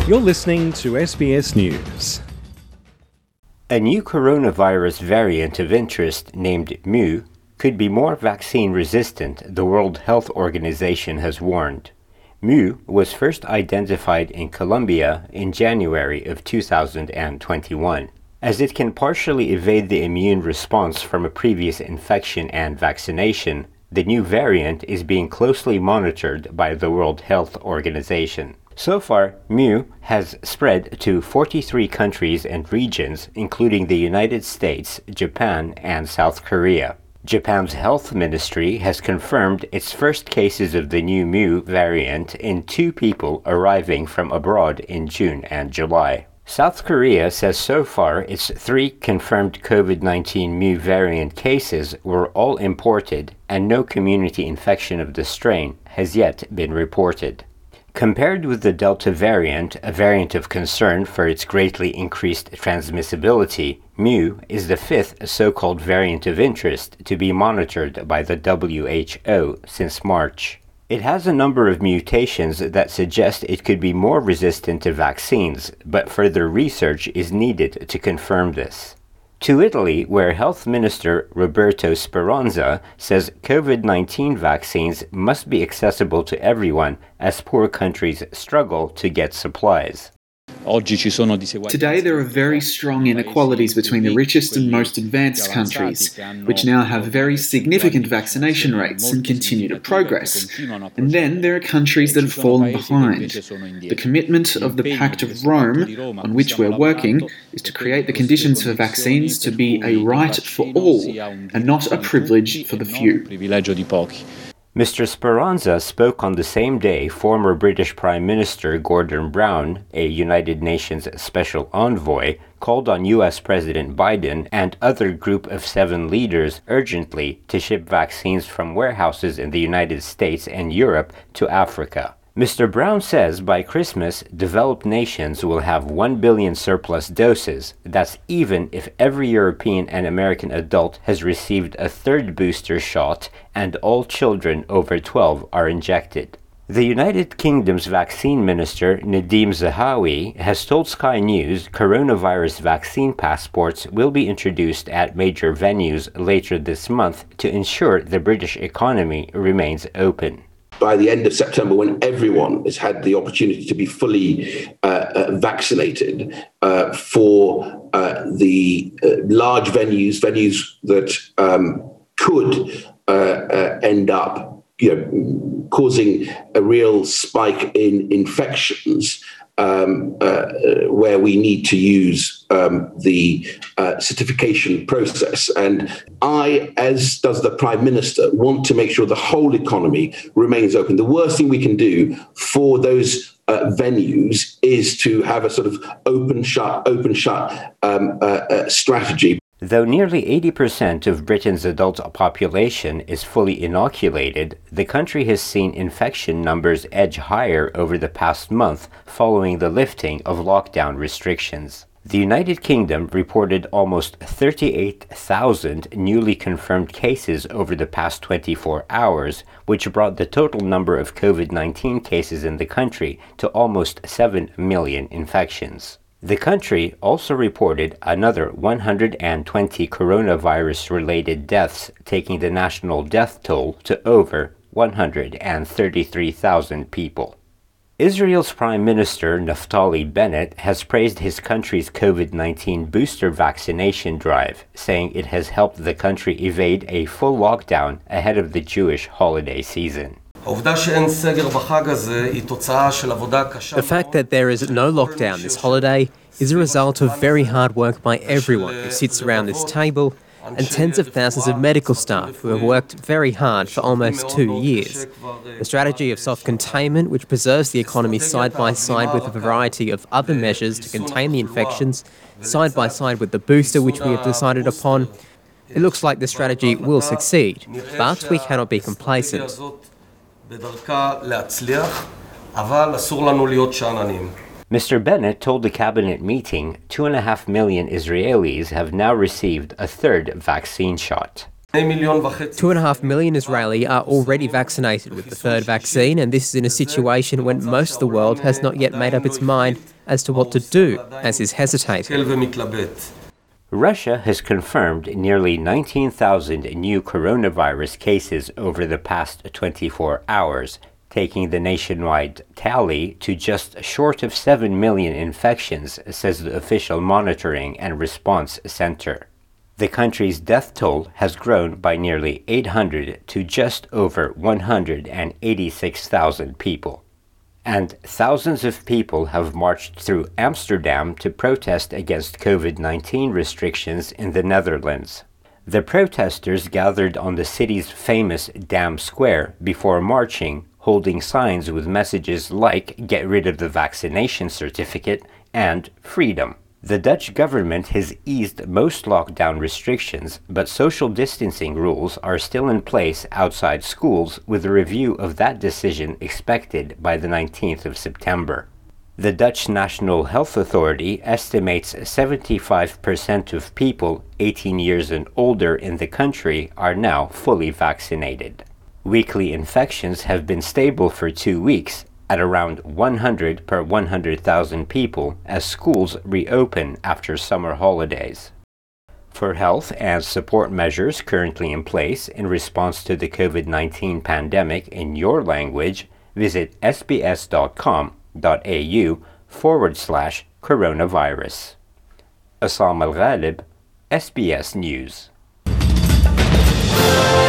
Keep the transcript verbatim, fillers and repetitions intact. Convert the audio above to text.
You're listening to S B S News. A new coronavirus variant of interest named Mu could be more vaccine-resistant, the World Health Organization has warned. Mu was first identified in Colombia in January of two thousand twenty-one. As it can partially evade the immune response from a previous infection and vaccination, the new variant is being closely monitored by the World Health Organization. So far, Mu has spread to forty-three countries and regions, including the United States, Japan, and South Korea. Japan's health ministry has confirmed its first cases of the new Mu variant in two people arriving from abroad in June and July. South Korea says so far its three confirmed COVID nineteen Mu variant cases were all imported and no community infection of the strain has yet been reported. Compared with the Delta variant, a variant of concern for its greatly increased transmissibility, Mu is the fifth so-called variant of interest to be monitored by the W H O since March. It has a number of mutations that suggest it could be more resistant to vaccines, but further research is needed to confirm this. To Italy, where Health Minister Roberto Speranza says COVID nineteen vaccines must be accessible to everyone as poor countries struggle to get supplies. Today there are very strong inequalities between the richest and most advanced countries, which now have very significant vaccination rates and continue to progress. And then there are countries that have fallen behind. The commitment of the Pact of Rome, on which we're working, is to create the conditions for vaccines to be a right for all and not a privilege for the few. Mister Speranza spoke on the same day former British Prime Minister Gordon Brown, a United Nations Special Envoy, called on U S President Biden and other group of seven leaders urgently to ship vaccines from warehouses in the United States and Europe to Africa. Mister Brown says by Christmas, developed nations will have one billion surplus doses. That's even if every European and American adult has received a third booster shot and all children over twelve are injected. The United Kingdom's vaccine minister, Nadhim Zahawi, has told Sky News coronavirus vaccine passports will be introduced at major venues later this month to ensure the British economy remains open. By the end of September, when everyone has had the opportunity to be fully uh, uh, vaccinated uh, for uh, the uh, large venues, venues that um, could uh, uh, end up, you know, causing a real spike in infections, um, uh, where we need to use um, the uh, certification process. And I, as does the Prime Minister, want to make sure the whole economy remains open. The worst thing we can do for those uh, venues is to have a sort of open shut, open shut um, uh, uh, strategy. Though nearly eighty percent of Britain's adult population is fully inoculated, the country has seen infection numbers edge higher over the past month following the lifting of lockdown restrictions. The United Kingdom reported almost thirty-eight thousand newly confirmed cases over the past twenty-four hours, which brought the total number of COVID nineteen cases in the country to almost seven million infections. The country also reported another one hundred twenty coronavirus-related deaths, taking the national death toll to over one hundred thirty-three thousand people. Israel's Prime Minister Naftali Bennett has praised his country's COVID nineteen booster vaccination drive, saying it has helped the country evade a full lockdown ahead of the Jewish holiday season. The fact that there is no lockdown this holiday is a result of very hard work by everyone who sits around this table and tens of thousands of medical staff who have worked very hard for almost two years. The strategy of soft containment, which preserves the economy side by side with a variety of other measures to contain the infections, side by side with the booster which we have decided upon, it looks like the strategy will succeed, but we cannot be complacent. Mister Bennett told the cabinet meeting two and a half million Israelis have now received a third vaccine shot. Two and a half million Israeli are already vaccinated with the third vaccine, and this is in a situation when most of the world has not yet made up its mind as to what to do, as is hesitating. Russia has confirmed nearly nineteen thousand new coronavirus cases over the past twenty-four hours, taking the nationwide tally to just short of seven million infections, says the official Monitoring and Response Center. The country's death toll has grown by nearly eight hundred to just over one hundred eighty-six thousand people. And thousands of people have marched through Amsterdam to protest against COVID nineteen restrictions in the Netherlands. The protesters gathered on the city's famous Dam Square before marching, holding signs with messages like "Get rid of the vaccination certificate" and "Freedom." The Dutch government has eased most lockdown restrictions, but social distancing rules are still in place outside schools, with a review of that decision expected by the nineteenth of September. The Dutch National Health Authority estimates seventy-five percent of people eighteen years and older in the country are now fully vaccinated. Weekly infections have been stable for two weeks, at around one hundred per one hundred thousand people as schools reopen after summer holidays. For health and support measures currently in place in response to the COVID nineteen pandemic in your language, visit sbs.com.au forward slash coronavirus. Assam Al-Ghalib, S B S News.